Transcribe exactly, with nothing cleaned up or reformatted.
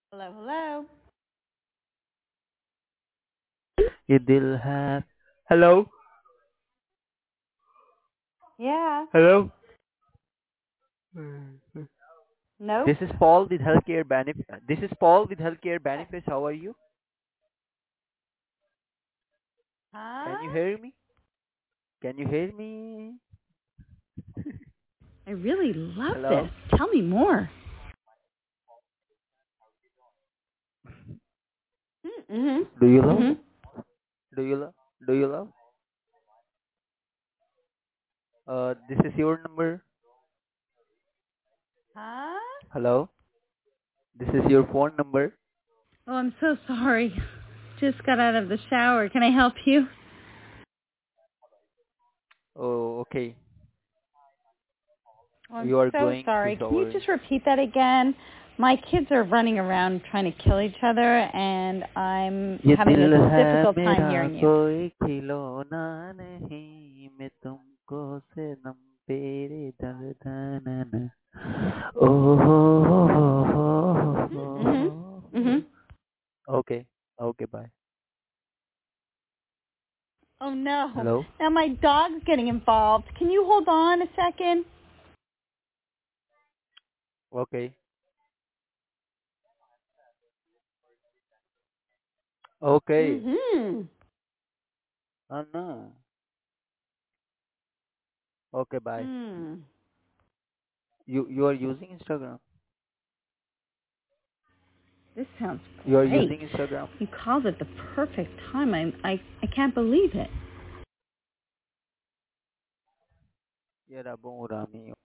Hello, hello. You still have. Hello? Yeah. Hello? Mm. Nope. This is Paul with healthcare benefit. This is Paul with healthcare benefits. How are you? Huh? Can you hear me? Can you hear me? I really love this. Hello? Tell me more. Mm-hmm. Do you love? Mm-hmm. Do you love? Do you love? Uh, this is your number. Huh? Hello? This is your phone number. Oh, I'm so sorry. Just got out of the shower. Can I help you? Oh, okay. Oh, I'm You are so going to sorry. Can you shower. just repeat that again? My kids are running around trying to kill each other, and I'm ये having दिल a है difficult time मेरा hearing you. कोई खिलौना नहीं मैं तुमको सनम तेरे दर्द ओ हो हो हो हो Mm-hmm. Mm-hmm. हो. Okay, okay, bye. Oh, no. Hello. Now my dog's getting involved. Can you hold on a second? Okay, okay. Mm-hmm. Oh no. Okay, bye. Hmm. You you are using Instagram. This sounds You are great. using Instagram. You called at the perfect time. I I I can't believe it. Yeah, Rabon Rami.